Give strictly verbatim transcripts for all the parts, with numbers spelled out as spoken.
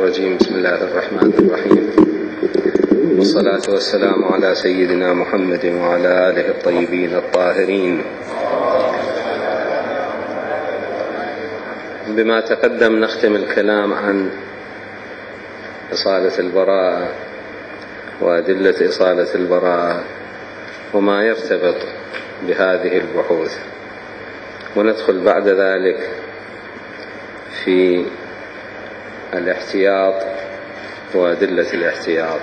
الرجيم. بسم الله الرحمن الرحيم، والصلاة والسلام على سيدنا محمد وعلى آله الطيبين الطاهرين. بما تقدم نختم الكلام عن إصالة البراءة وأدلة إصالة البراءة وما يرتبط بهذه البحوث، وندخل بعد ذلك في الاحتياط وأدلة الاحتياط.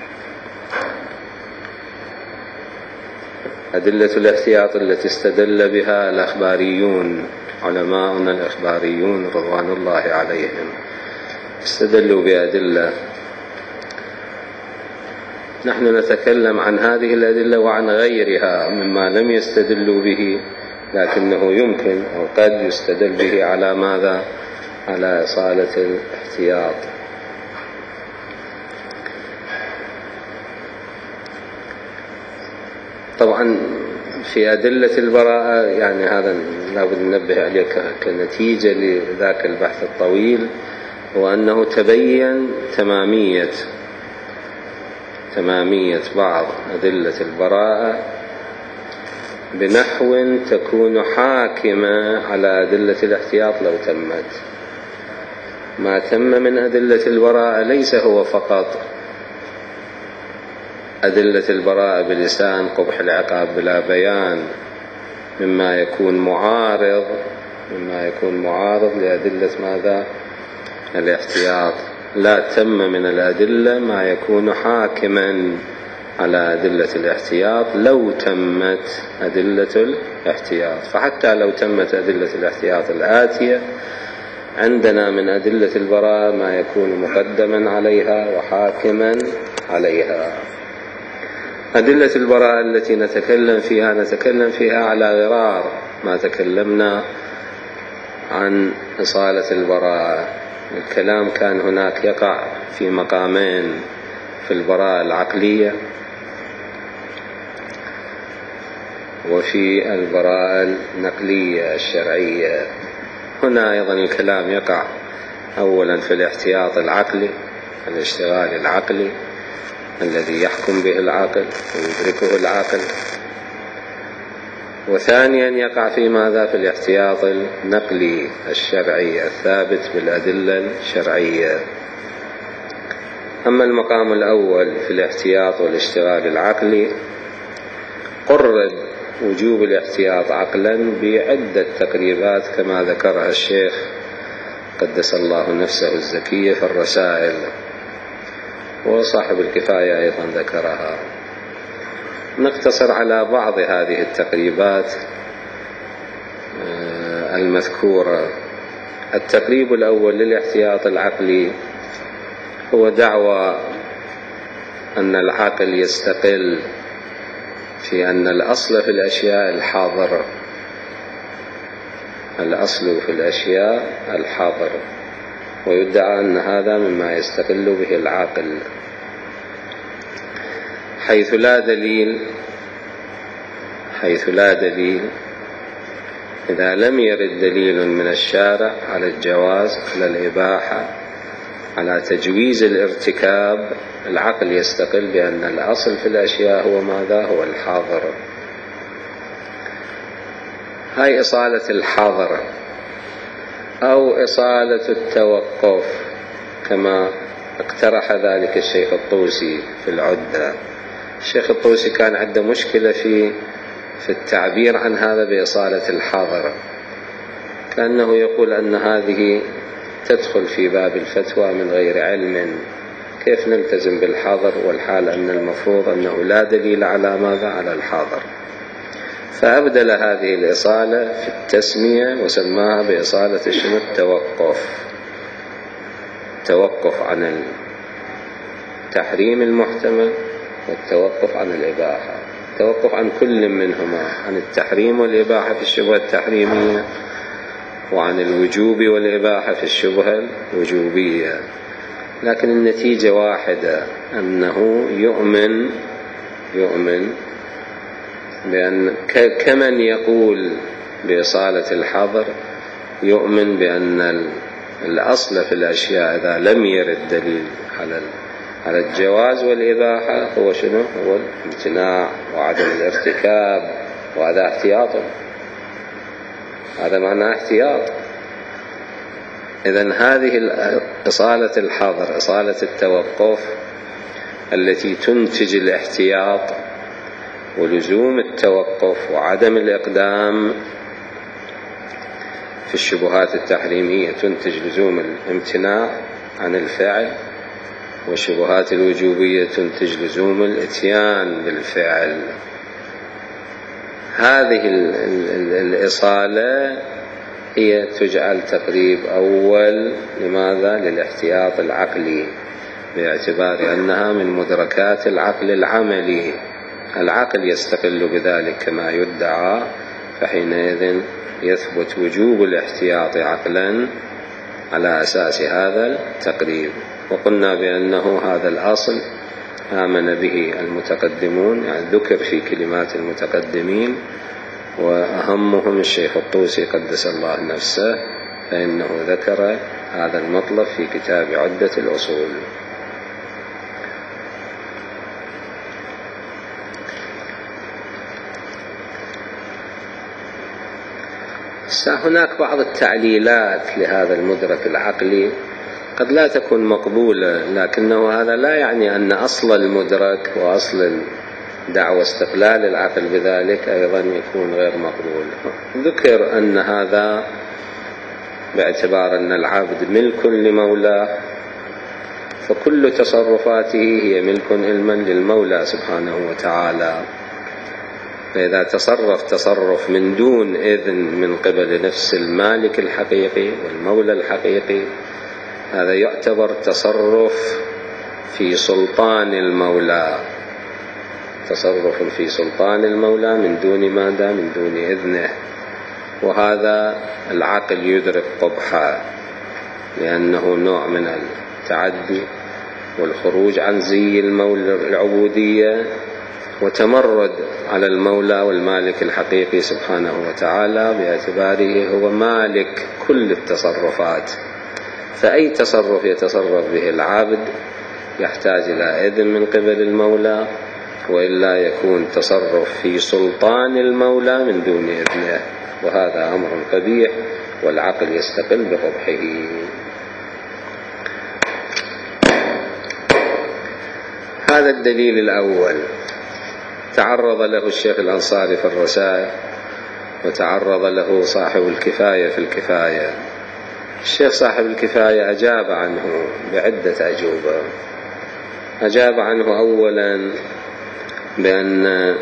أدلة الاحتياط التي استدل بها الأخباريون، علماؤنا الأخباريون رضوان الله عليهم، استدلوا بأدلة. نحن نتكلم عن هذه الأدلة وعن غيرها مما لم يستدلوا به، لكنه يمكن أو قد يستدل به على ماذا؟ على إصالة الاحتياط. طبعا في أدلة البراءة، يعني هذا لابد ننبه عليه كنتيجة لذاك البحث الطويل، هو أنه تبين تمامية تمامية بعض أدلة البراءة بنحو تكون حاكمة على أدلة الاحتياط لو تمت. ما تم من أدلة البراءة ليس هو فقط أدلة البراءة بلسان قبح العقاب بلا بيان، مما يكون معارض مما يكون معارض لأدلة ماذا؟ الاحتياط. لا، تم من الأدلة ما يكون حاكما على أدلة الاحتياط لو تمت أدلة الاحتياط. فحتى لو تمت أدلة الاحتياط الآتية، عندنا من أدلة البراءة ما يكون مقدما عليها وحاكما عليها. أدلة البراءة التي نتكلم فيها نتكلم فيها على غرار ما تكلمنا عن إصالة البراءة. الكلام كان هناك يقع في مقامين، في البراءة العقلية وفي البراءة النقلية الشرعية. هنا أيضا الكلام يقع أولا في الاحتياط العقلي، الاشتغال العقلي الذي يحكم به العقل ويدركه العقل، وثانيا يقع في ماذا؟ في الاحتياط النقلي الشرعي الثابت بالأدلة الشرعية. أما المقام الأول في الاحتياط والاشتغال العقلي، قرب وجوب الاحتياط عقلا بعدة تقريبات كما ذكرها الشيخ قدس الله نفسه الزكية في الرسائل، وصاحب الكفاية أيضا ذكرها. نقتصر على بعض هذه التقريبات المذكورة. التقريب الأول للاحتياط العقلي هو دعوى أن العقل يستقل في أن الأصل في الأشياء الحاضر، الأصل في الأشياء الحاضر، ويدعى أن هذا مما يستقل به العاقل، حيث لا دليل حيث لا دليل إذا لم يرد دليل من الشارع على الجواز، على الإباحة، على تجويز الارتكاب، العقل يستقل بأن الأصل في الأشياء هو ماذا؟ هو الحاضر. هاي إصالة الحاضر أو إصالة التوقف كما اقترح ذلك الشيخ الطوسي في العدة. الشيخ الطوسي كان عنده مشكلة في في التعبير عن هذا بإصالة الحاضر، كأنه يقول أن هذه تدخل في باب الفتوى من غير علم. كيف نلتزم بالحاضر والحال أن المفروض أنه لا دليل على ماذا؟ على الحاضر. فأبدل هذه الإصالة في التسمية وسماها بإصالة شنو؟ التوقف. التوقف عن التحريم المحتمل والتوقف عن الإباحة، التوقف عن كل منهما، عن التحريم والإباحة في الشبهة التحريمية، وعن الوجوب والإباحة في الشبهة الوجوبية. لكن النتيجة واحدة، أنه يؤمن يؤمن بأن كمن يقول بإصالة الحظر، يؤمن بأن الأصل في الأشياء إذا لم يرد دليل على على الجواز والإباحة هو شنو؟ هو الامتناع وعدم الارتكاب، وهذا احتياط، هذا معناه احتياط. إذن هذه إصالة الحظر، إصالة التوقف التي تنتج الاحتياط ولزوم التوقف وعدم الإقدام في الشبهات التحريمية، تنتج لزوم الامتناع عن الفعل، والشبهات الوجوبية تنتج لزوم الاتيان بالفعل. هذه الإصالة هي تجعل تقريب أول. لماذا؟ للاحتياط العقلي، باعتبار أنها من مدركات العقل العملي، العقل يستقل بذلك كما يدعى، فحينئذ يثبت وجوب الاحتياط عقلا على أساس هذا التقريب. وقلنا بأنه هذا الأصل آمن به المتقدمون، يعني ذكر في كلمات المتقدمين، وأهمهم الشيخ الطوسي قدس الله نفسه، فإنه ذكر هذا المطلب في كتاب عدة الأصول. هناك بعض التعليلات لهذا المدرك العقلي قد لا تكون مقبولة، لكنه هذا لا يعني أن أصل المدرك وأصل دعوى استقلال العقل بذلك أيضا يكون غير مقبول. ذكر أن هذا باعتبار أن العبد ملك لمولاه، فكل تصرفاته هي ملك علما للمولى سبحانه وتعالى، فإذا تصرف تصرف من دون إذن من قبل نفس المالك الحقيقي والمولى الحقيقي، هذا يعتبر تصرف في سلطان المولى، تصرف في سلطان المولى من دون ماذا؟ من دون إذنه. وهذا العقل يدرك قبحا، لأنه نوع من التعدي والخروج عن زي المولى العبودية، وتمرد على المولى والمالك الحقيقي سبحانه وتعالى، باعتباره هو مالك كل التصرفات. فأي تصرف يتصرف به العبد يحتاج إلى إذن من قبل المولى، وإلا يكون تصرف في سلطان المولى من دون إذنه، وهذا أمر قبيح والعقل يستقل بقبحه. هذا الدليل الأول تعرض له الشيخ الأنصاري في الرسائل، وتعرض له صاحب الكفاية في الكفاية. الشيخ صاحب الكفاية أجاب عنه بعدة أجوبة. أجاب عنه أولا بأن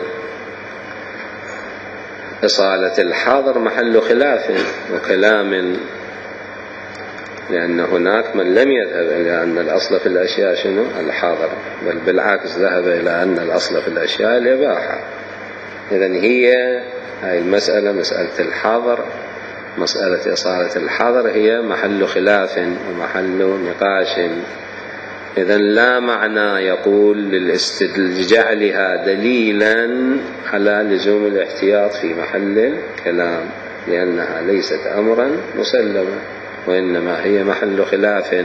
إصالة الحاضر محل خلاف وكلام، لأن هناك من لم يذهب إلى أن الأصل في الأشياء شنو؟ الحاضر، بل بالعكس ذهب إلى أن الأصل في الأشياء الإباحة. إذن هي هاي المسألة، مسألة الحاضر، مسألة إصالة الحاضر، هي محل خلاف ومحل نقاش. إذن لا معنى يقول لجعلها دليلا على لزوم الاحتياط في محل الكلام، لأنها ليست أمرا مسلما، وإنما هي محل خلاف.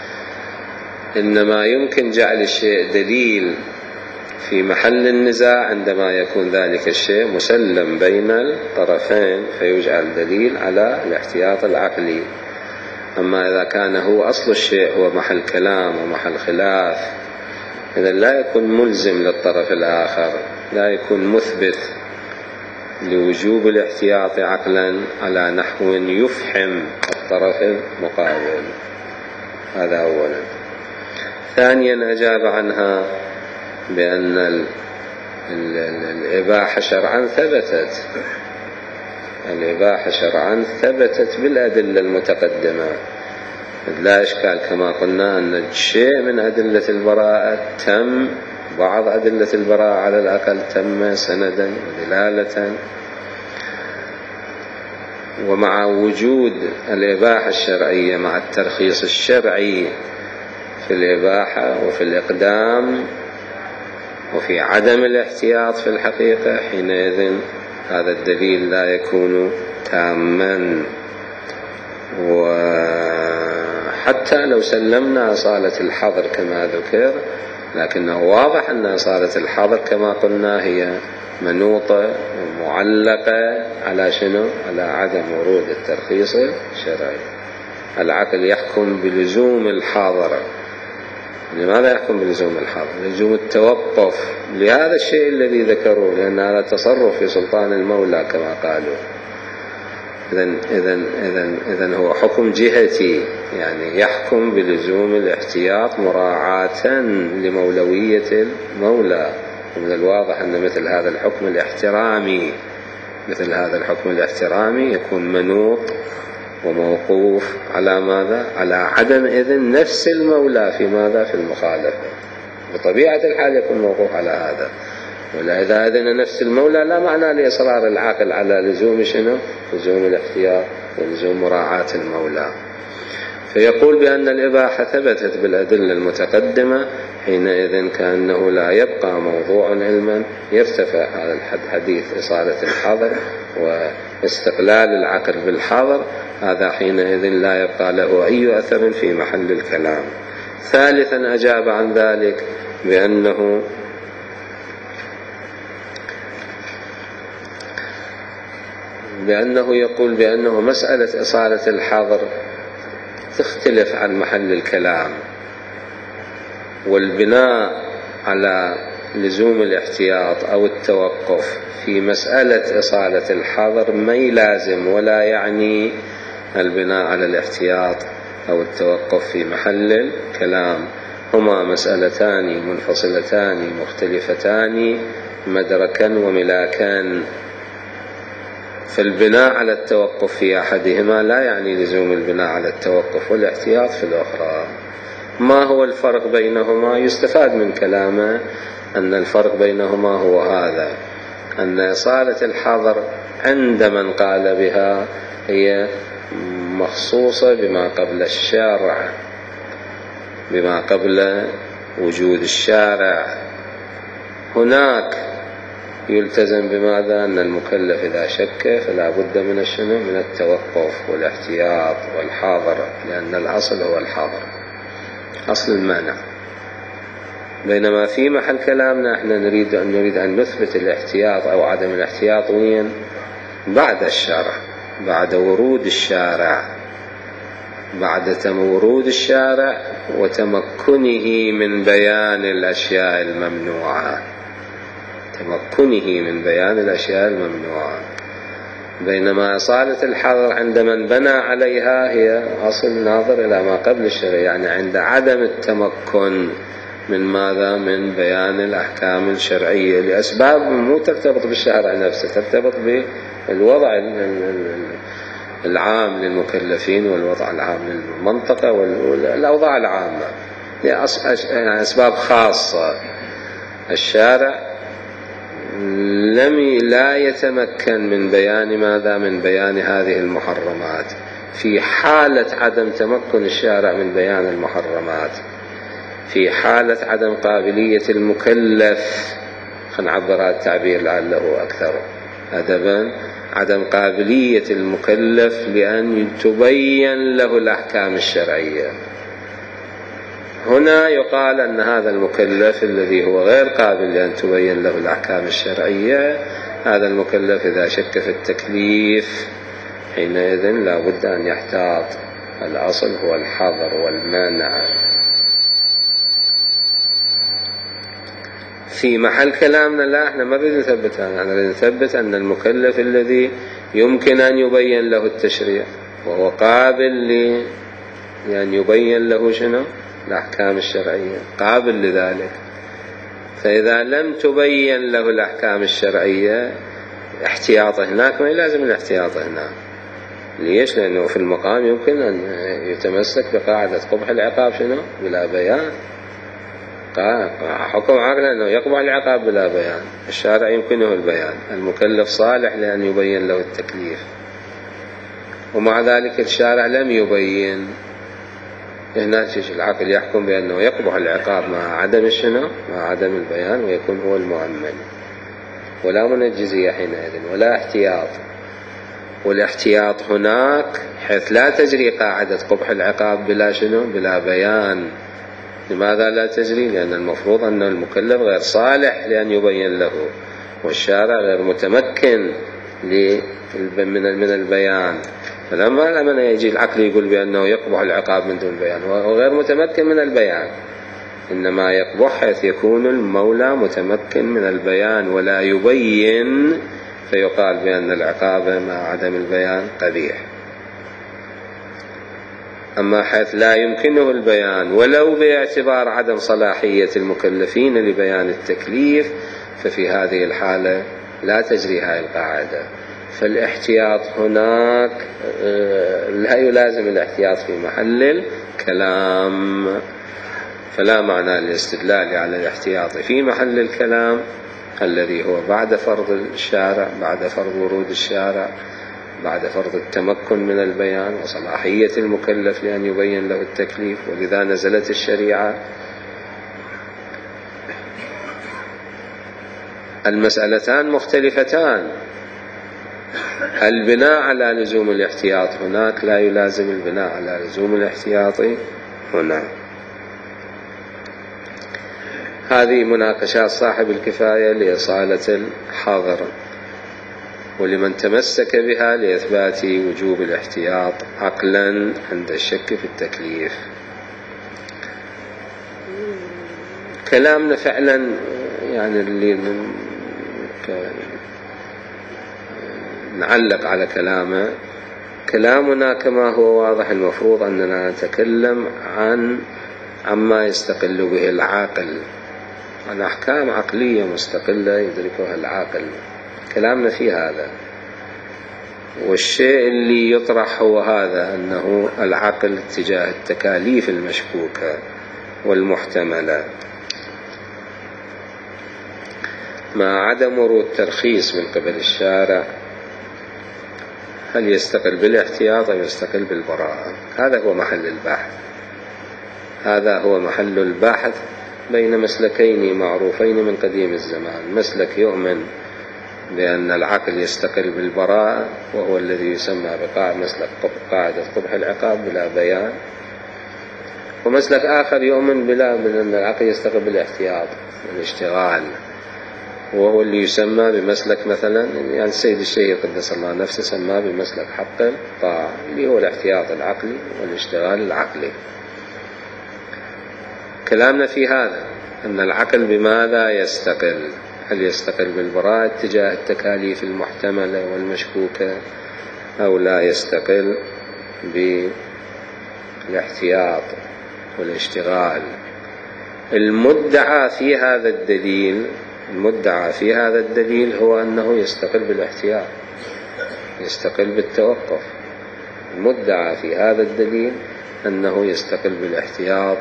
إنما يمكن جعل الشيء دليل في محل النزاع عندما يكون ذلك الشيء مسلم بين الطرفين، فيجعل دليل على الاحتياط العقلي. أما إذا كان هو أصل الشيء هو محل كلام ومحل خلاف، إذا لا يكون ملزم للطرف الآخر، لا يكون مثبت لوجوب الاحتياط عقلا على نحو يفحم الطرف المقابل. هذا أولا. ثانيا أجاب عنها بأن ال ال الإباحة شرعا ثبتت، الإباحة شرعا ثبتت بالأدلة المتقدمة، لا إشكال كما قلنا أن شيء من أدلة البراءة تم، بعض أدلة البراءة على الأقل تم سندا ودلالة. ومع وجود الإباحة الشرعية مع الترخيص الشرعي في الإباحة وفي الإقدام وفي عدم الاحتياط في الحقيقة، حينئذ هذا الدليل لا يكون تاما. و حتى لو سلمنا أصالة الحظر كما ذكر، لكنه واضح أن أصالة الحظر كما قلنا هي منوطة ومعلقة على شنو؟ على عدم ورود الترخيص الشرعي. العقل يحكم بلزوم الحاضر. لماذا يحكم بلزوم الحاضر؟ لزوم التوقف لهذا الشيء الذي ذكروه، لأن هذا تصرف في سلطان المولى كما قالوا. إذن إذن إذن إذن هو حكم جهتي، يعني يحكم بلزوم الاحتياط مراعاة لمولوية المولى. ومن الواضح أن مثل هذا الحكم الاحترامي مثل هذا الحكم الاحترامي يكون منوط وموقوف على ماذا؟ على عدم إذن نفس المولى في ماذا؟ في المخالفة. بطبيعة الحال يكون موقوف على هذا. ولا إذا أذن نفس المولى لا معنى لإصرار العاقل على لزوم شنو؟ لزوم الاحتياط ولزوم مراعاة المولى. فيقول بأن الإباحة ثبتت بالأدلة المتقدمة، حينئذ كأنه لا يبقى موضوع علما يرتفع هذا الحديث إصالة الحظر واستقلال العقل بالحظر، هذا حينئذ لا يبقى له أي أثر في محل الكلام. ثالثا أجاب عن ذلك بأنه بأنه يقول بأنه مسألة إصالة الحظر تختلف عن محل الكلام، والبناء على لزوم الاحتياط أو التوقف في مسألة إصالة الحظر ما يلازم ولا يعني البناء على الاحتياط أو التوقف في محل الكلام. هما مسألتان منفصلتان مختلفتان مدركا وملاكا. فالبناء على التوقف في أحدهما لا يعني لزوم البناء على التوقف والاحتياط في الأخرى. ما هو الفرق بينهما؟ يستفاد من كلامه أن الفرق بينهما هو هذا: أن إصالة الحظر عند من قال بها هي مخصوصة بما قبل الشارع، بما قبل وجود الشارع. هناك يلتزم بماذا؟ أن المكلف إذا شك فلا بد من الشنو؟ من التوقف والاحتياط والحاضر، لأن الأصل هو الحاضر، أصل المانع. بينما في محل كلامنا احنا نريد أن نريد أن نثبت الاحتياط أو عدم الاحتياط وين؟ بعد الشرع، بعد ورود الشارع، بعد ورود الشارع وتمكنه من بيان الأشياء الممنوعة، تمكنه من بيان الأشياء الممنوعة. بينما إصالة الحظر عند من بنى عليها هي أصل ناظر إلى ما قبل الشرع، يعني عند عدم التمكن من ماذا؟ من بيان الأحكام الشرعية لأسباب مو ترتبط بالشرع نفسه، ترتبط بالوضع العام للمكلفين والوضع العام للمنطقة والأوضاع العامة، لأسباب خاصة. الشارع لم لا يتمكن من بيان ماذا؟ من بيان هذه المحرمات. في حالة عدم تمكن الشارع من بيان المحرمات، في حالة عدم قابلية المكلف، خلينا نعبر هذا التعبير لعله أكثر أدبا، عدم قابلية المكلف لأن تبين له الأحكام الشرعية. هنا يقال أن هذا المكلف الذي هو غير قابل لأن تبين له الأحكام الشرعية، هذا المكلف إذا شك في التكليف حينئذ لا بد أن يحتاط. الأصل هو الحظر والمانع. في محل كلامنا لا، احنا ما نريد نثبت هذا، احنا نريد نثبت أن المكلف الذي يمكن أن يبين له التشريع وهو قابل لأن يبين له شنو؟ الأحكام الشرعية، قابل لذلك. فإذا لم تبين له الأحكام الشرعية احتياطه هناك ما يلازم الاحتياط هناك. ليش؟ لأنه في المقام يمكن أن يتمسك بقاعدة قبح العقاب شنو؟ بلا بيان. حكم عقل أنه يقبح العقاب بلا بيان، الشارع يمكنه البيان، المكلف صالح لأن يبين له التكليف، ومع ذلك الشارع لم يبين. هنا العقل يحكم بأنه يقبح العقاب مع عدم الشنو؟ مع عدم البيان، ويكون هو المؤمن، ولا منجزية حينئذ ولا احتياط. والاحتياط هناك حيث لا تجري قاعدة قبح العقاب بلا شنو؟ بلا بيان. لماذا لا تجري؟ لأن المفروض أن المكلف غير صالح لأن يبين له، والشارع غير متمكن من البيان. فلما لما يجي العقل يقول بأنه يقبح العقاب من دون بيان وهو غير متمكن من البيان، إنما يقبح حيث يكون المولى متمكن من البيان ولا يبين، فيقال بأن العقاب مع عدم البيان قبيح. أما حيث لا يمكنه البيان ولو باعتبار عدم صلاحية المكلفين لبيان التكليف، ففي هذه الحالة لا تجري هذه القاعدة. فالاحتياط هناك لا يلازم الاحتياط في محل الكلام، فلا معنى للاستدلال على الاحتياط في محل الكلام الذي هو بعد فرض الشارع، بعد فرض ورود الشارع، بعد فرض التمكن من البيان وصلاحية المكلف لأن يبين له التكليف، ولذا نزلت الشريعة. المسألتان مختلفتان. البناء على لزوم الاحتياط هناك لا يلازم البناء على لزوم الاحتياط هنا. هذه مناقشات صاحب الكفاية لإصالة الحظر، ولمن تمسك بها لإثبات وجوب الاحتياط عقلا عند الشك في التكليف. كلامنا فعلا يعني اللي نعلق على كلامه، كلامنا كما هو واضح المفروض أننا نتكلم عن عما يستقل به العاقل، عن أحكام عقلية مستقلة يدركها العاقل. كلامنا في هذا، والشيء اللي يطرح هو هذا، أنه العقل اتجاه التكاليف المشكوكة والمحتملة مع عدم ورود ترخيص من قبل الشارع، هل يستقل بالاحتياط أو يستقل بالبراءة؟ هذا هو محل البحث. هذا هو محل البحث بين مسلكين معروفين من قديم الزمان. مسلك يؤمن بأن العقل يستقل بالبراءة، وهو الذي يسمى بقاعدة مسلك قاعدة قبح العقاب بلا بيان، ومسلك آخر يؤمن بلا بأن العقل يستقل بالاحتياط والاشتغال، وهو اللي يسمى بمسلك مثلا يعني السيد الشهيد قدس الله نفسه سماه بمسلك حق الطاعة، اللي هو الاحتياط العقلي والاشتغال العقلي. كلامنا في هذا أن العقل بماذا يستقل؟ هل يستقل بالبراءة اتجاه التكاليف المحتملة والمشكوكة، أو لا يستقل بالاحتياط والاشتغال؟ المدعى في هذا الدليل المدعى في هذا الدليل هو أنه يستقل بالاحتياط، يستقل بالتوقف. المدعى في هذا الدليل أنه يستقل بالاحتياط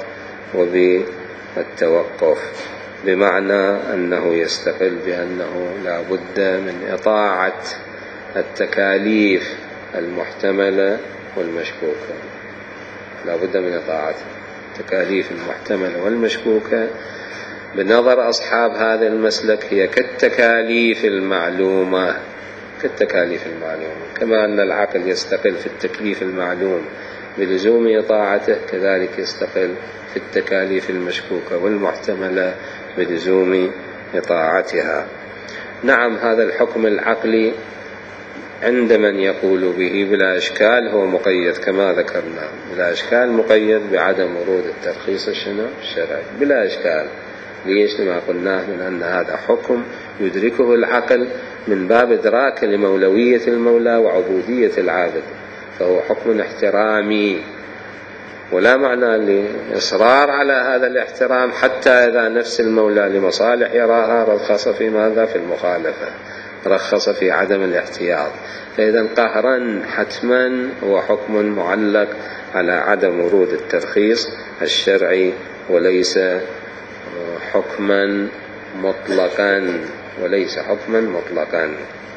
وبالتوقف، بمعنى أنه يستقل بأنه لا بد من إطاعة التكاليف المحتملة والمشكوكة، لا بد من إطاعة التكاليف المحتملة والمشكوكة. بنظر أصحاب هذا المسلك هي كالتكاليف المعلومة، كالتكاليف المعلومة، كما أن العقل يستقل في التكليف المعلوم بلزوم إطاعته، كذلك يستقل في التكاليف المشكوكة والمحتملة بلزوم إطاعتها. نعم، هذا الحكم العقلي عند من يقول به بلا إشكال هو مقيد كما ذكرنا، بلا إشكال مقيد بعدم ورود الترخيص الشرعي بلا إشكال. ليش؟ لما قلناه من أن هذا حكم يدركه العقل من باب إدراك لمولوية المولى وعبودية العابد، فهو حكم احترامي، ولا معنى لإصرار على هذا الاحترام حتى إذا نفس المولى لمصالح يراها رخص في ماذا؟ في المخالفة، رخص في عدم الاحتياط. فإذا قهرا حتما هو حكم معلق على عدم ورود الترخيص الشرعي، وليس حكما مطلقا وليس حكما مطلقا.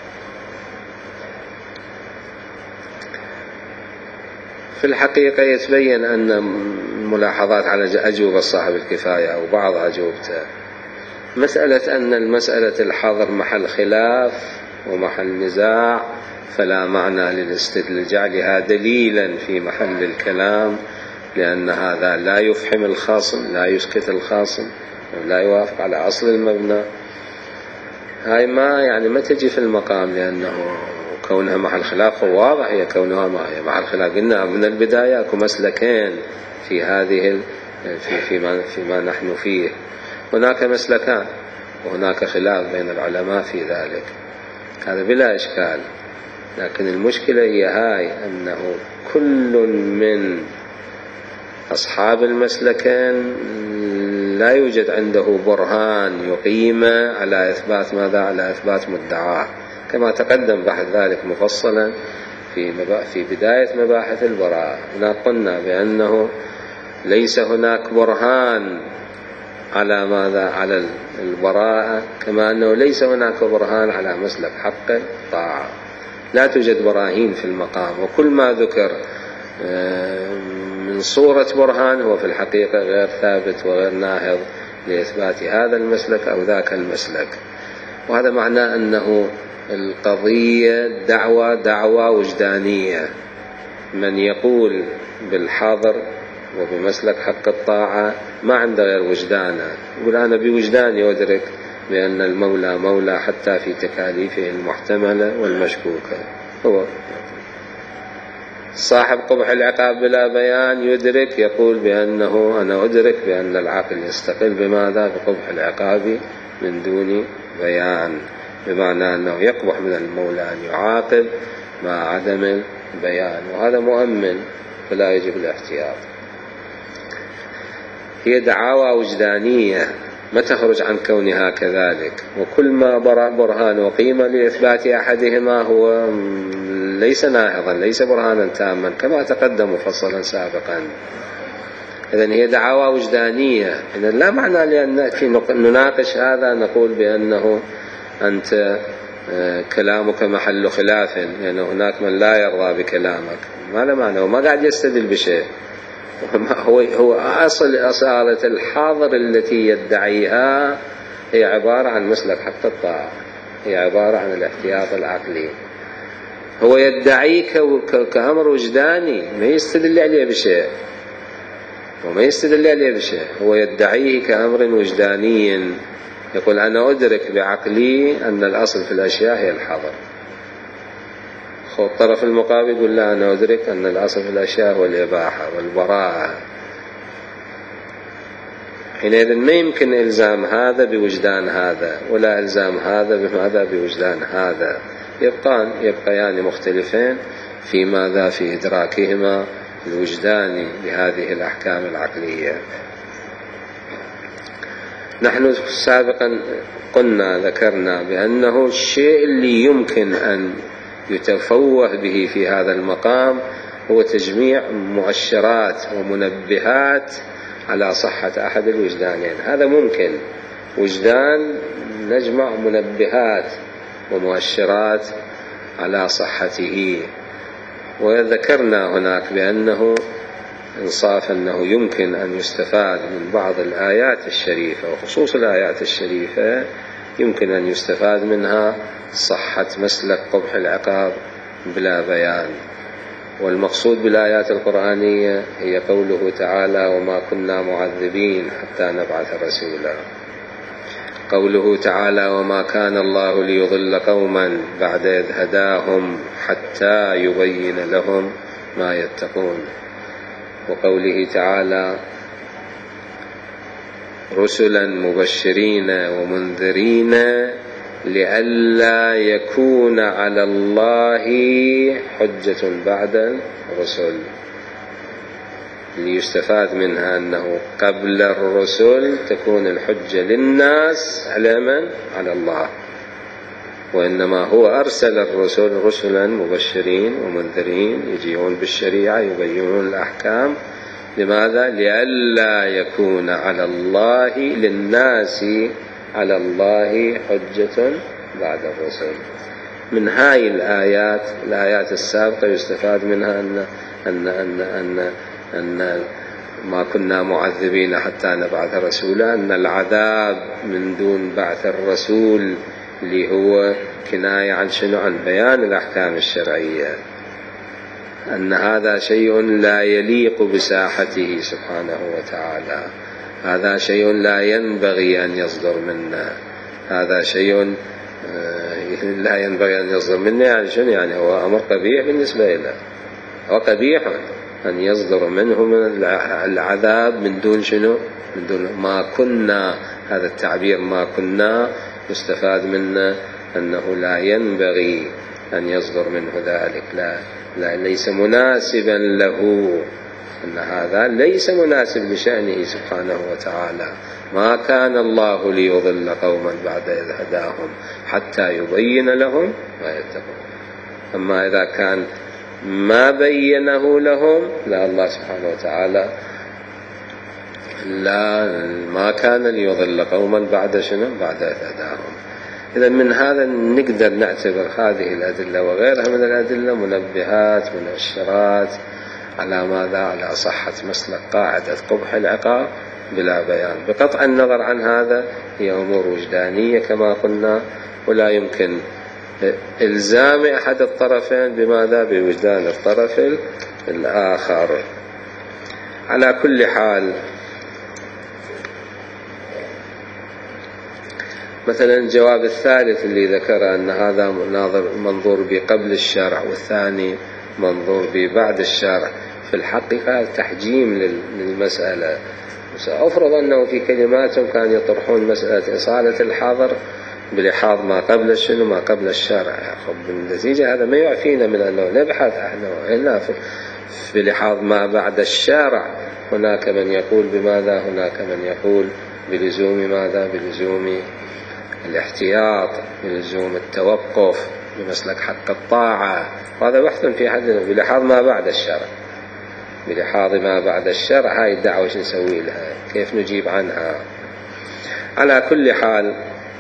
في الحقيقة يتبين أن ملاحظات على أجوبة صاحب الكفاية أو بعض أجوبته، مسألة أن المسألة الحظر محل خلاف ومحل نزاع فلا معنى للاستدلال لجعلها دليلا في محل الكلام، لأن هذا لا يفحم الخاصم، لا يسكت الخاصم، لا يوافق على أصل المبنى. هاي ما يعني ما تجي في المقام، لأنه كونها محل خلاف واضح، هي كونها محل خلاف. قلنا من البداية أكو مسلكين في هذه في فيما فيما نحن فيه، هناك مسلكان وهناك خلاف بين العلماء في ذلك، هذا بلا إشكال. لكن المشكلة هي هاي، أنه كل من أصحاب المسلكين لا يوجد عنده برهان يقيم على إثبات ماذا؟ على إثبات مدعاه، كما تقدم بحث ذلك مفصلا في في بداية مباحث البراءة. هنا قلنا بأنه ليس هناك برهان على ماذا؟ على البراءة، كما أنه ليس هناك برهان على مسلك حق الطاعة، لا توجد براهين في المقام، وكل ما ذكر من صورة برهان هو في الحقيقة غير ثابت وغير ناهض لإثبات هذا المسلك أو ذاك المسلك. وهذا معناه أنه القضية دعوة دعوة وجدانية. من يقول بالحاضر وبمسلك حق الطاعة ما عنده غير وجدانه، يقول أنا بوجداني أدرك بأن المولى مولى حتى في تكاليفه المحتملة والمشكوكة. هو صاحب قبح العقاب بلا بيان يدرك، يقول بأنه أنا أدرك بأن العقل يستقل بماذا؟ بقبح العقاب من دون بيان، بمعنى أنه يقبح من المولى أن يعاقب مع عدم البيان، وهذا مؤمن فلا يجب الاحتياط. هي دعاوى وجدانية ما تخرج عن كونها كذلك، وكل ما برهان وقيمة لإثبات أحدهما هو ليس ناهضا، ليس برهانا تاما، كما تقدم مفصلا سابقا. إذن هي دعاوى وجدانية، إذن لا معنى لأن نأتي نناقش هذا نقول بأنه أنت كلامك محل خلاف، لأن يعني هناك من لا يرضى بكلامك، ما له معنى، وما قاعد يستدل بشيء. هو هو أصل أصالة الحاضر التي يدعيها هي عبارة عن مسلك حق الطاعة، هي عبارة عن الاحتياط العقلي. هو يدعي كأمر وجداني، ما يستدل عليه بشيء، وما يستدل عليه بشيء، هو يدعيه كأمر وجداني، يقول أنا أدرك بعقلي أن الأصل في الأشياء هي الحظر. الطرف المقابل يقول لا، أنا أدرك أن الأصل في الأشياء هو الإباحة والبراءة. حينئذ ما يمكن إلزام هذا بوجدان هذا، ولا إلزام هذا بماذا؟ بوجدان هذا. يبقان يبقيان مختلفين في ماذا؟ في إدراكهما الوجداني لهذه الأحكام العقلية. نحن سابقا قلنا ذكرنا بأنه الشيء اللي يمكن أن يتفوه به في هذا المقام هو تجميع مؤشرات ومنبهات على صحة أحد الوجدانين. هذا ممكن، وجدان نجمع منبهات ومؤشرات على صحته. وذكرنا هناك بأنه إنصاف أنه يمكن أن يستفاد من بعض الآيات الشريفة، وخصوص الآيات الشريفة يمكن أن يستفاد منها صحة مسلك قبح العقاب بلا بيان. والمقصود بالآيات القرآنية هي قوله تعالى وما كنا معذبين حتى نبعث رسولا، قوله تعالى وما كان الله ليضل قوما بعد إذ هداهم حتى يبين لهم ما يتقون، وقوله تعالى رسلا مبشرين ومنذرين لئلا يكون على الله حجة بعد الرسل. ليستفاد منها أنه قبل الرسل تكون الحجة للناس على من؟ على الله، وإنما هو أرسل الرسل رسلا مبشرين ومنذرين يجيئون بالشريعة يبينون الأحكام. لماذا؟ لئلا يكون على الله للناس على الله حجة بعد الرسل. من هاي الآيات الآيات السابقة يستفاد منها أن أن أن أن, أن ما كنا معذبين حتى نبعث رسولا، أن العذاب من دون بعث الرسول اللي هو كناية عن شنو؟ عن بيان الأحكام الشرعية، أن هذا شيء لا يليق بساحته سبحانه وتعالى، هذا شيء لا ينبغي أن يصدر منا، هذا شيء لا ينبغي أن يصدر منا. يعني شنو؟ يعني هو أمر قبيح بالنسبة له، هو قبيح أن يصدر منه من العذاب من دون شنو؟ من دون ما كنا. هذا التعبير ما كنا يستفاد منه أنه لا ينبغي أن يصدر منه ذلك، لا, لا ليس مناسبا له، أن هذا ليس مناسب لشأنه سبحانه وتعالى. ما كان الله ليضل قوما بعد إذ هداهم حتى يبين لهم ما يتقون. أما إذا كان ما بينه لهم، لا، الله سبحانه وتعالى لا ما كان ليضل قوما بعد شنو؟ بعد إذ هداهم. إذا من هذا نقدر نعتبر هذه الأدلة وغيرها من الأدلة منبهات منشرات على ماذا؟ على صحة مسلك قاعدة قبح العقاب بلا بيان. بقطع النظر عن هذا هي أمور وجدانية كما قلنا، ولا يمكن إلزام أحد الطرفين بماذا؟ بوجدان الطرف الآخر. على كل حال، مثلا الجواب الثالث اللي ذكر أن هذا منظور بقبل الشرع والثاني منظور ببعد الشرع، في الحقيقة تحجيم للمسألة. سأفرض أنه في كلماتهم كانوا يطرحون مسألة إصالة الحاضر بلحاظ ما قبل الشنو؟ ما قبل الشرع. بالنتيجة هذا ما يعفينا من أنه نبحث احنا إلا بلحاظ ما بعد الشرع. هناك من يقول بماذا؟ هناك من يقول بلزوم ماذا؟ بلزوم الاحتياط، بلزوم التوقف، بمسلك حق الطاعة. وهذا بحث في حدنا بلحاظ ما بعد الشرع، بلحاظ ما بعد الشرع. هاي الدعوة شو نسوي لها؟ كيف نجيب عنها؟ على كل حال،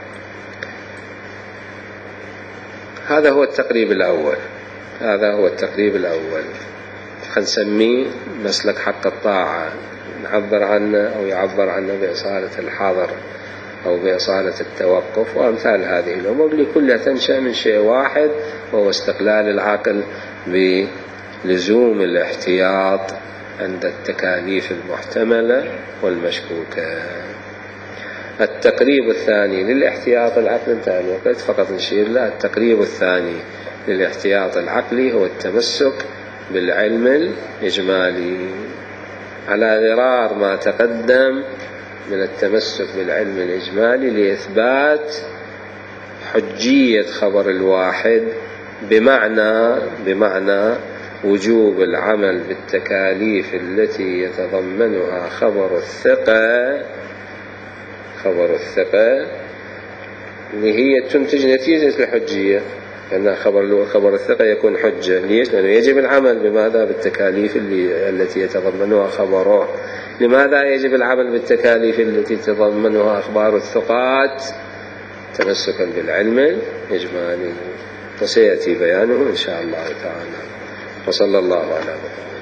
هذا هو التقريب الأول، هذا هو التقريب الأول، خنسميه مسلك حق الطاعة، نعبر عنه أو يعبر عنه بإصالة الحاضر أو بإصالة التوقف وأمثال هذه الأمور، اللي كلها تنشأ من شيء واحد، وهو استقلال العقل بلزوم الاحتياط عند التكاليف المحتملة والمشكوكة. التقريب الثاني للاحتياط العقلي، انتهى الوقت، فقط نشير له. التقريب الثاني للاحتياط العقلي هو التمسك بالعلم الإجمالي، على غرار ما تقدم من التمسك بالعلم الإجمالي لإثبات حجية خبر الواحد، بمعنى بمعنى وجوب العمل بالتكاليف التي يتضمنها خبر الثقة، خبر الثقة اللي هي تنتج نتيجة الحجية، لأن خبر خبر الثقة يكون حجة. ليش؟ لأنه يجب العمل بماذا؟ بالتكاليف اللي التي يتضمنها خبره. لماذا يجب العمل بالتكاليف التي تتضمنها أخبار الثقات؟ تمسكا بالعلم الإجمالي، وسيأتي بيانه إن شاء الله تعالى. وصلى الله على محمد.